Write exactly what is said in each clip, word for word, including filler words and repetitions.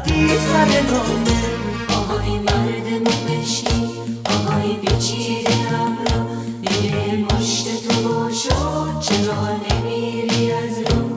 رفتی سر نامه. آهای مرد مشکی، آهای بیچیره‌ام را، یه مشت تو باشد چرا نمیری از رو؟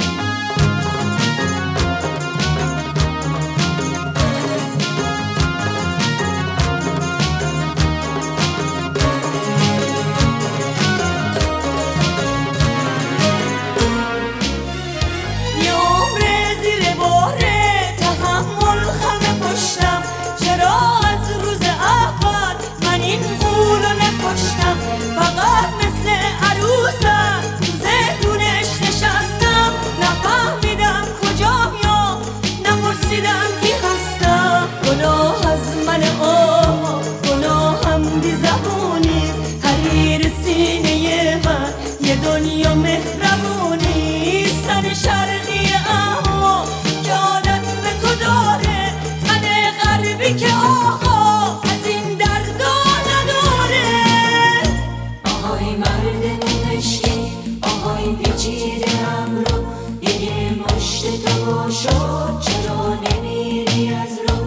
فقط مثل عروسم تو زندونش نشستم، نفهمیدم کجا میام، نپرسیدم کی هستم. گناه از من آه، گناهم بی زبونیست، حریر سینه من یه دنیا مهربونی. زن شرقی اما که عادت به تو داره، زن غربی که آقا از این دردا نداره. آهای مرد مشکی، آهای بیچیره‌ام را، یه مشت تو باشد چرا نمیری از رو؟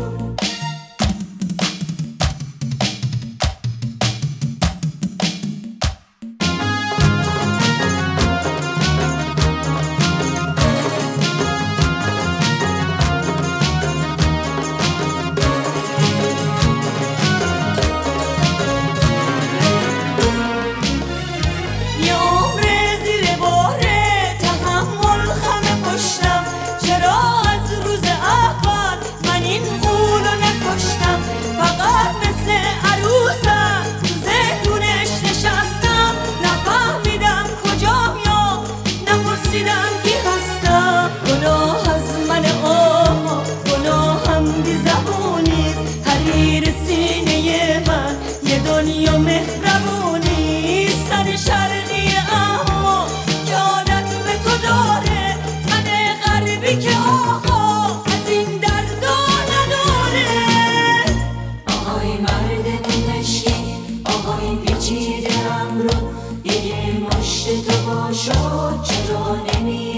فقط مثل عروسم تو زندونش نشستم، نفهمیدم کجا میام، نپرسیدم کی هستم. گناه از من آه، گناهم بی زبونیست، حریر سینه من یه دنیا مهربونی. زن شرقی اما که عادت به تو داره، زن غربی که آقا از این دردا نداره. آهای مرد مشکی، آهای بیچیره‌ام را، یه مشت تو باشد چرا نمیری